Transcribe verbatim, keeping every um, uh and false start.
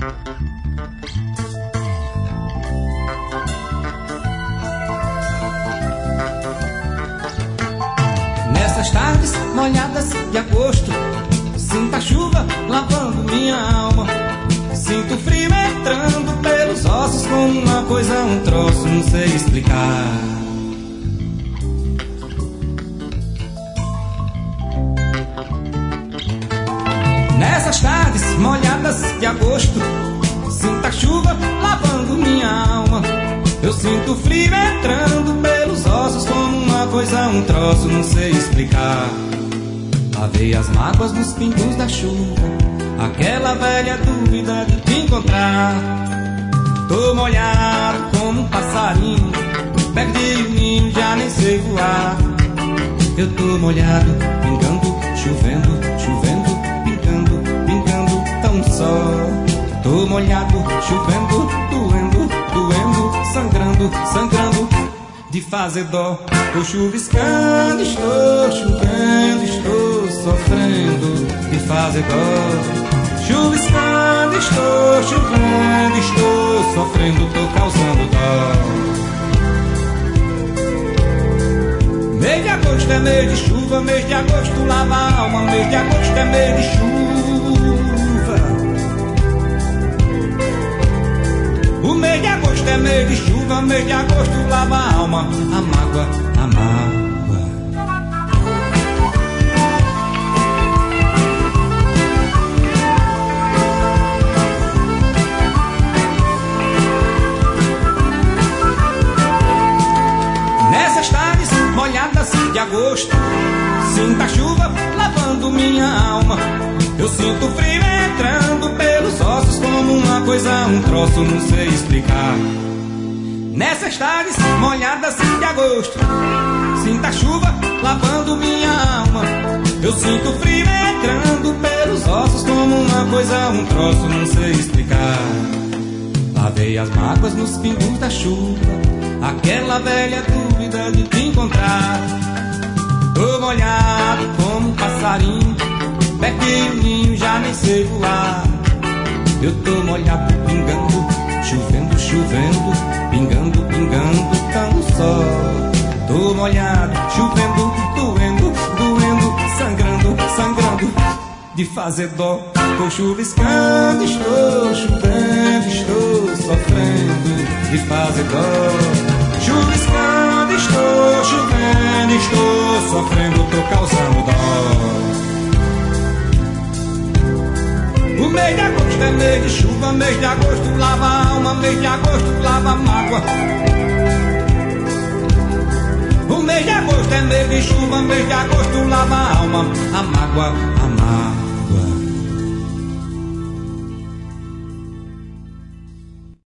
Nessas tardes molhadas de agosto, sinto a chuva lavando minha alma. Sinto o frio entrando pelos ossos como uma coisa, um troço, não sei explicar. Nessas tardes molhadas de agosto, sinto a chuva lavando minha alma. Eu sinto o frio entrando pelos ossos como uma coisa, um troço, não sei explicar. Lavei as mágoas nos pingos da chuva, aquela velha dúvida de te encontrar. Tô molhado como um passarinho, perdi o ninho, já nem sei voar. Eu tô molhado, pingando, chovendo, chovendo, pingando, pingando tão só. Tô molhado, chovendo, doendo, doendo, sangrando, sangrando, de fazer dó. Tô chuviscando, estou chovendo, estou sofrendo, de fazer dó. Chuviscando, estou chovendo, estou sofrendo, tô causando dó. Mês de agosto é mês de chuva, mês de agosto lava a alma, mês de agosto é mês de chuva. O mês de agosto é mês de chuva, mês de agosto lava a alma, a mágoa, a mágoa. Nessas tardes molhadas de agosto, sinto a chuva lavando minha alma. Eu sinto o frio entrando pelos ossos como uma coisa, um troço, não sei explicar. Nessas tardes molhadas de agosto, sinto a chuva lavando minha alma. Eu sinto o frio entrando pelos ossos como uma coisa, um troço, não sei explicar. Lavei as mágoas nos pingos da chuva, aquela velha dúvida de te encontrar. Tô molhado como um passarinho, perdi o ninho, já nem sei voar. Eu tô molhado, pingando, chovendo, chovendo, pingando, pingando tão só. Tô molhado, chovendo, doendo, doendo, sangrando, sangrando, de fazer dó. Tô chuviscando, estou chovendo, estou sofrendo, de fazer dó. Chuviscando, estou chovendo, estou sofrendo, tô causando dó. O mês de agosto é mês de chuva, mês de agosto lava a alma, mês de agosto lava a mágoa. O mês de agosto é mês de chuva, mês de agosto lava a alma, a mágoa, a mágoa.